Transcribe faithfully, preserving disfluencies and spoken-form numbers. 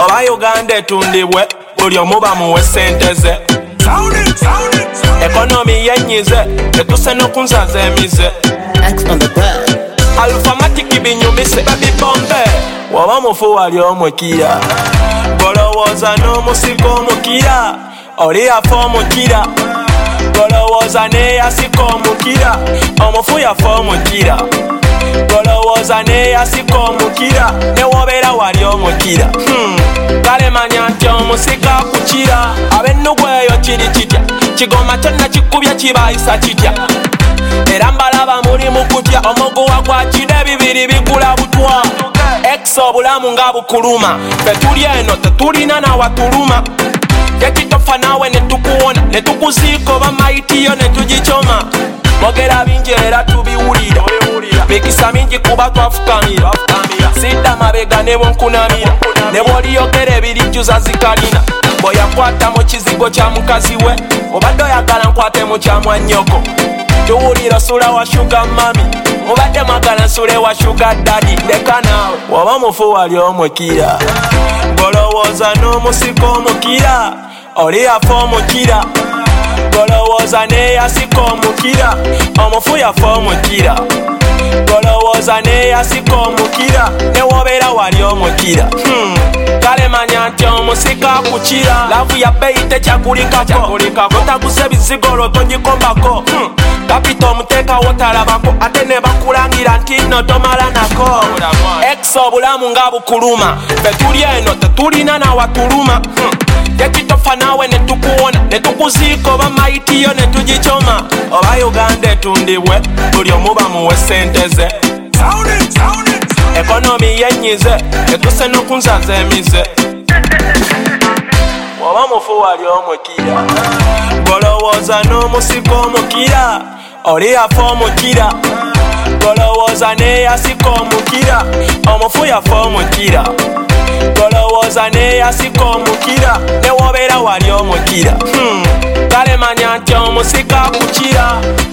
oba Uganda etundibwe buli omu bamuwe ssente ze. Ekonomi yenyize etuse n'okunzaza emize. Alphamatiki binyumise babibombe waba mufu wali omukira golowooza n'omusika omukira oli yafa omukira golowooza n'eyasika omukira omufu yafa omukira golowooza n'eyasika omukira newobeera wali omukira hmm. Kale manya nti omusika kukira ab'ennugu eyo kiri kitya kigoma kyonna kikubya kibayisa kitya era mbalaba muli mukutya omuguwa gwa kide bibiri bigula butwa X obulamu nga bukuluma fetuli eno tetulina nawatuluma yekitofa nawe netukuwona netukuziika oba maitiyo netugichoma mogera bingi era tubiwulira mikisa mingi kuba twafukamira sidda mabega ne bwonkunamira ne bwoliyogera ebirijjuza zikalina bweyakwata mu kizigo kya mukazi we obadde oyagala nkwate mu kya mwannyoko tuwulira sula wa sugar mami obadde mwagala nsule wa sugar daddy leka naawe waba mufu wali omukira golowooza n'omusika omukira oli yafa omukira golowooza n'eyasika omukira omufu yafa omukira golowooza n'eyasika omukira newobeera wali omukira hmm. Kale manya nti omusika kukira lavu ya bbeeyi tekyagulikako otaguze bizigolo togikombako hmm. Kapita omuteekawo talabako ate ne bakulangira nti nno tomala nako X obulamu nga bukuluma fetuli eno tetulina nawatuluma hmm. Yekitofa nawe netukuwona netukuziika oba maitiyo netugichoma oba Uganda etundibwe buli omu bamuwe ssente ze. Ekonomi yenyize etuse n'okunzaza emize. Waba mufu wali omukira golowooza n'omusika omukira oli yafa omukira golowooza n'eyasika omukira omufu yafa omukira golowooza n'eyasika omukira newobeera wali omukira hmm. Kale manya nti omusika kukira